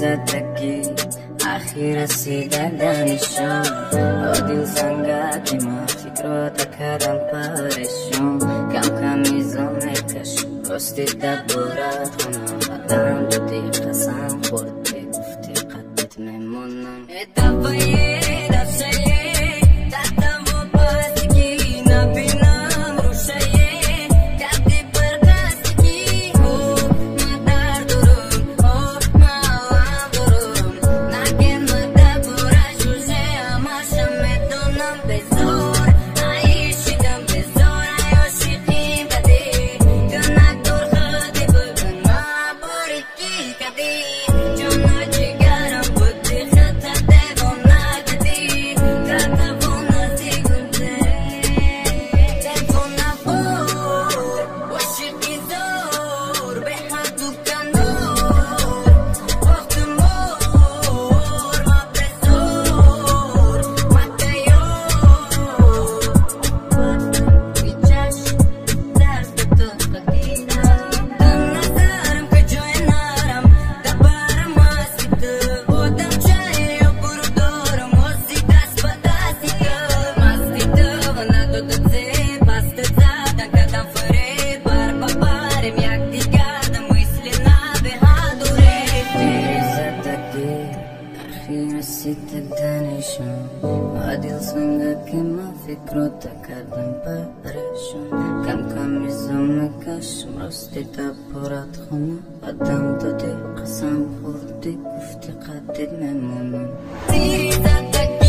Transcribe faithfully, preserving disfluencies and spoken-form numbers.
زدگی اخیر رسیدنشون آدیل سنگتی ما فکرات کردم پرشون کم کم میزان کش راستی دبورت خونه آدم دودی قسم خوردی گفتی قدت میمونم ادوایه دفشایه تحتم و پاسگی نبینم روشایه کردی برقصگی او مدر درون او موام درون نگن مدبوره جوزه هماشم میدونم بزار نایشیدم بزار عاشقیم بدی گناه دور خودی بگن ما بوریکی کدی جانا جگرم بودی خطر دیوان ندادی کتبون نزی گنده دیوان نبور عاشقی زور به حدو کنور وقت مور ما بزور مدیور بیچش درد تو قدیدم دم ندارم که جای نرم دبرم مستی بودم چای برو دارم موزی دست به دستی مستی تو و ندادم زی بست زدن کدم فرید بر ببرم یک دیگردم مثل نبهادوره دیری زدگی اخیر رسیدنشون عادل سنگکی ما فکرات کردم پرشون کم کم میزم کشم راستی دبورت خونه آدم دادی قسم خوردی گفتی قدت میمونم دیری زدگی